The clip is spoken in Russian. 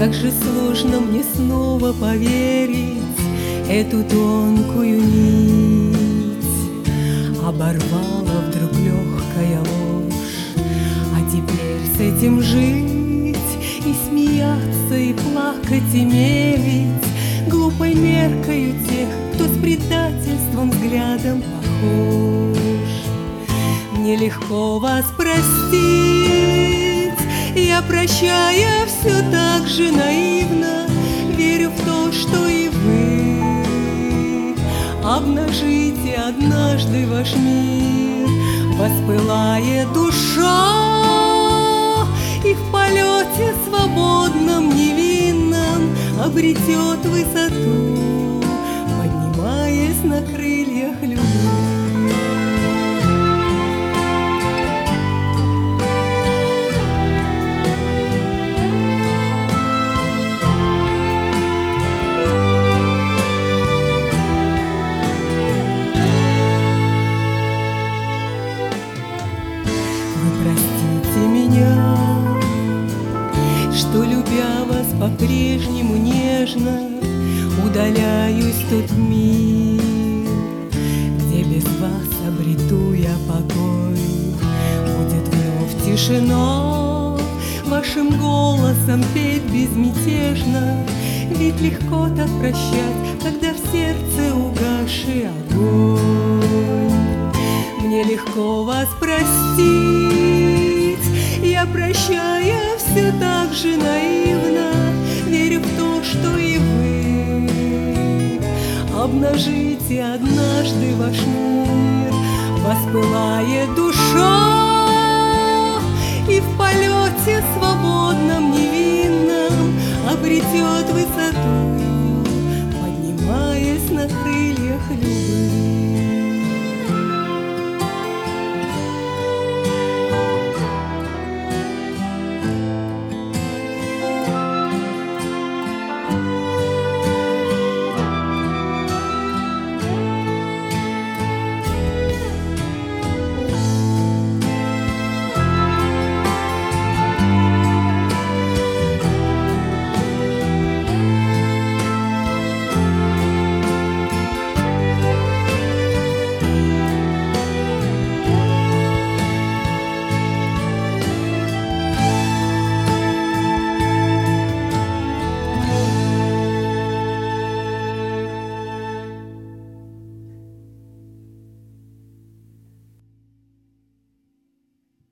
Как же сложно мне снова поверить эту тонкую нить. Оборвала вдруг легкая ложь, а теперь с этим жить и смеяться, и плакать, и мерить глупой меркою тех, кто с предательством взглядом похож. Мне легко вас простить, я, прощая, все так же наивно верю в то, что и вы обнажите однажды ваш мир. Воспылает душа, и в полете свободном, невинном обретет высоту, поднимаясь на крыльях любви. Простите меня, что, любя вас по-прежнему нежно, удаляюсь в тот мир, где без вас обрету я покой. Будет вновь тишина, вашим голосом петь безмятежно, ведь легко так прощать, когда в сердце угасший огонь. Мне легко вас простить, я, прощая, все так же наивно верю в то, что и вы обнажите однажды ваш мир. Воспылает душа, и в полете свободном, невинном обретет высоту,